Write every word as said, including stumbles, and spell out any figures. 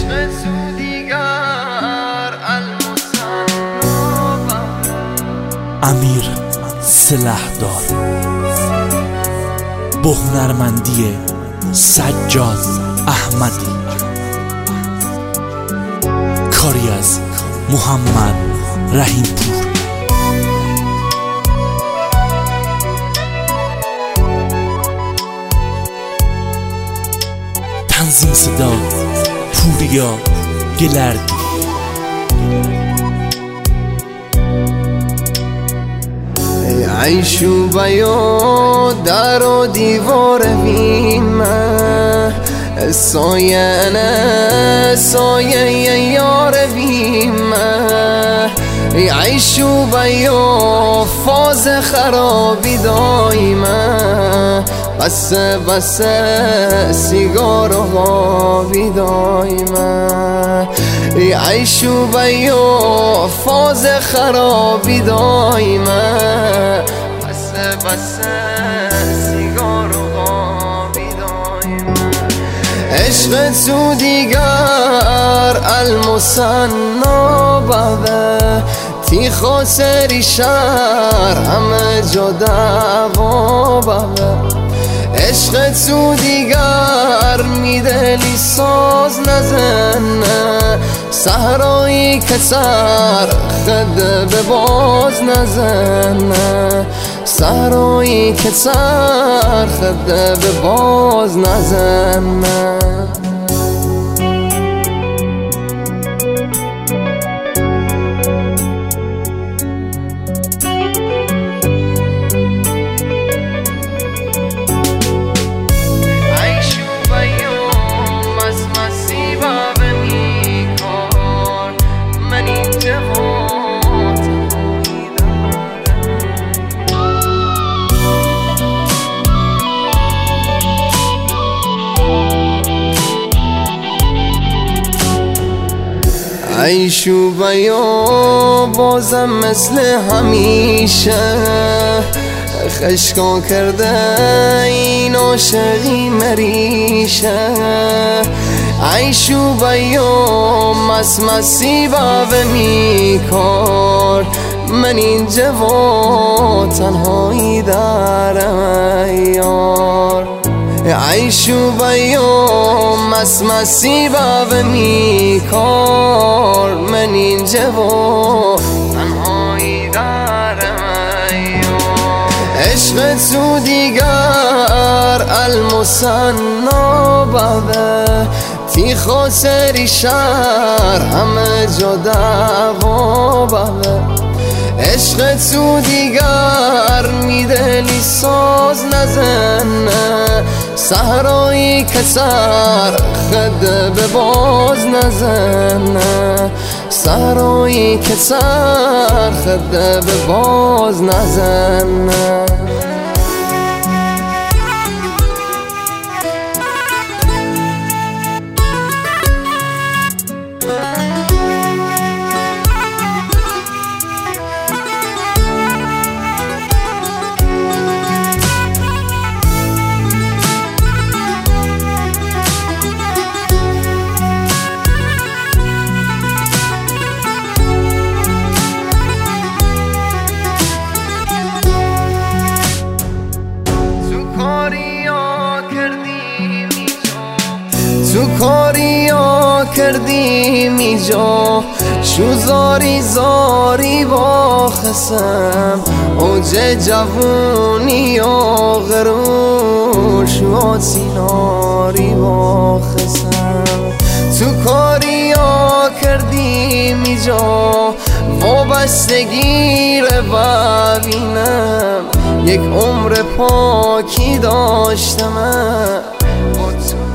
عشق تو دیگر امیر سلحدار با هنرمندی سجاد احمدی، کاری از محمد رحیم‌پور. تنظیم صدا پوریا گلردی. عیش و بیا در و دیوار ویمه، سایه نه سایه یار ویمه. عیش و بیا فاز خرابی دایمه، بس بس سیگار و غابی دایمه. عیش و بیا فاز خرابی دایمه، بس بس سیگار و غابی دایمه. عشق تو دیگر المثنا بده، تی خاطری شهر همه جا دعوا بده. عشق تو دیگر میدلی ساز نزنه، صحرایی که سر خد به باز نزنه، صحرایی که سر خد به باز نزنه. عیش و بیا بازم مثل همیشه، خشکا کرده این عاشقی مریشه. عیش و بیا مسمسی و میکار، من اینجا و تنهایی دارم یار. عیش و بیا مسمسی و میکار، من اینجا و تنهایی دارم یار. عشق تو دیگر المثنا بده، تی خاطری شهر همه جا دعوا بده. عشق تو دیگر میدلی ساز نزنه، صحرایی که سر خد به باز نزنه، صحرایی که سر خد به باز نزنه. تو کاریا کردی میجا، شو زاری زاری با خسم، اوج جوونی آغرون شو سیناری با خسم. تو کاریا کردی میجا وابستگی رو ببینم، یک عمر پاکی داشتم با تو